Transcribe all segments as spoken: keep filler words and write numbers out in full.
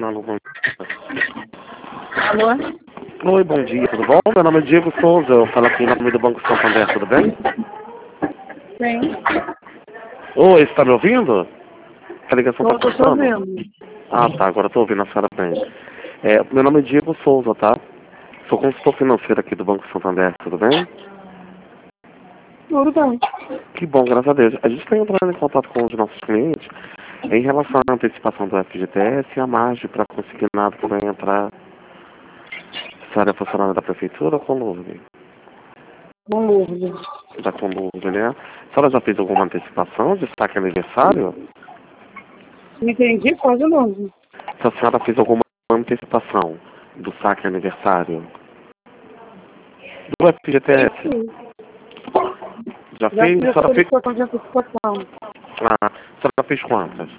Alô, bom dia. Alô? Oi, bom dia, tudo bom? Meu nome é Diego Souza, eu falo aqui em nome do Banco Santander, tudo bem? Sim. Oi, você está me ouvindo? A ligação Tô, está tô te cortando? ouvindo. Ah, tá, agora estou ouvindo a senhora bem. É, meu nome é Diego Souza, tá? Sou consultor financeiro aqui do Banco Santander, tudo bem? Tudo bem. Que bom, graças a Deus. A gente está entrando em contato com os nossos clientes em relação à antecipação do F G T S e a margem para consignado que vai entrar. A senhora é funcionária da prefeitura ou Colúmbia? Não dúvida. Da Colúmbia, né? A senhora já fez alguma antecipação de saque aniversário? Não entendi, faz de novo. Se a senhora fez alguma antecipação do saque aniversário? Do F G T S? Sim. Já Já fez? fiz A a senhora fez? solicitação de antecipação. Ah, a senhora fez quantas?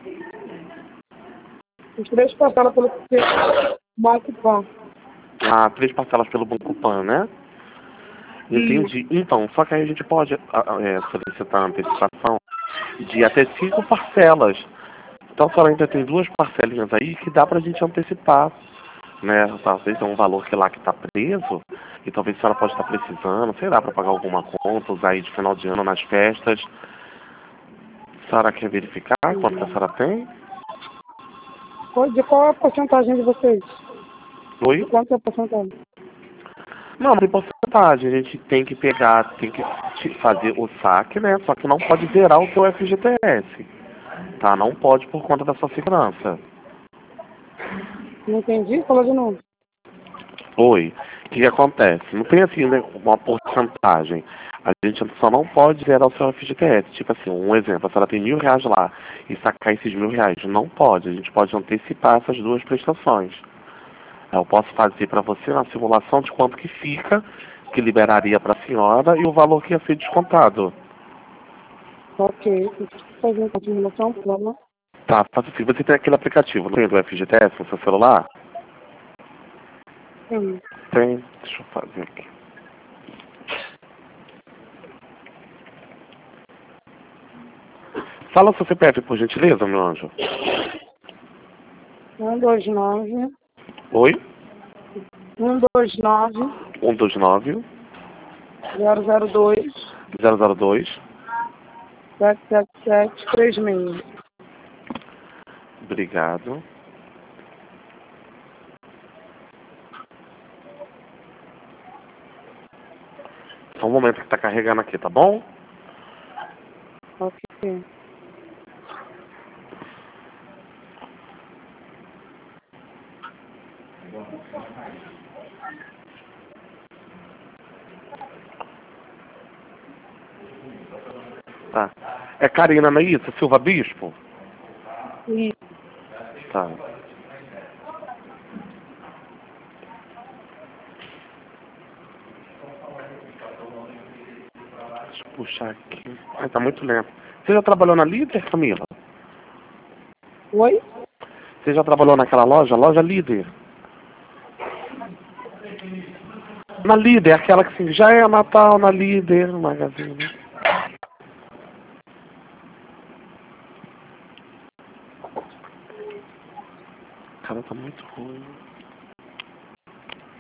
Os três passaram pelo Banco Pan. Ah, três parcelas pelo Banco Pan, né? Entendi. Então, só que aí a gente pode ah, ah, é, solicitar antecipação de até cinco parcelas. Então a senhora ainda tem duas parcelinhas aí que dá pra gente antecipar, né? Talvez é um valor que lá que tá preso, e talvez a senhora pode estar precisando, sei lá, para pagar alguma conta, usar aí de final de ano nas festas. A senhora quer verificar quanto que a senhora tem? Qual- De qual é a porcentagem de vocês? De Oi? quanto é a porcentagem? Não, não tem porcentagem. A gente tem que pegar, tem que te- fazer o saque, né? Só que não pode zerar o seu F G T S. Tá? Não pode por conta da sua segurança. Não entendi, fala de novo. Oi. O que, que acontece? Não tem assim, né, uma porcentagem. A gente só não pode zerar o seu F G T S. Tipo assim, um exemplo, a senhora tem mil reais lá e sacar esses mil reais. Não pode. A gente pode antecipar essas duas prestações. Eu posso fazer para você uma simulação de quanto que fica, que liberaria para a senhora e o valor que ia ser descontado. Ok. Deixa eu fazer uma continuação, por favor. Tá, faça assim. Você tem aquele aplicativo, não tem do F G T S no seu celular? Sim. Tem. Deixa eu fazer aqui. Fala o seu C P F, por gentileza, meu anjo. Um, dois, nove. Oi? Um, dois, nove. um dois nove, Zero, zero, dois. zero zero dois. Sete, sete, sete, três, seis. Obrigado. Só um momento que tá carregando aqui, tá bom? Ok. Tá. É Karina, não é isso? Silva Bispo? E Tá. Deixa eu puxar aqui. Ai, tá muito lento. Você já trabalhou na Líder, Camila? oi? Você já trabalhou naquela loja? Loja Líder? Na Líder, aquela que assim, já é Natal na Líder, Magazine. Cara, tá muito ruim.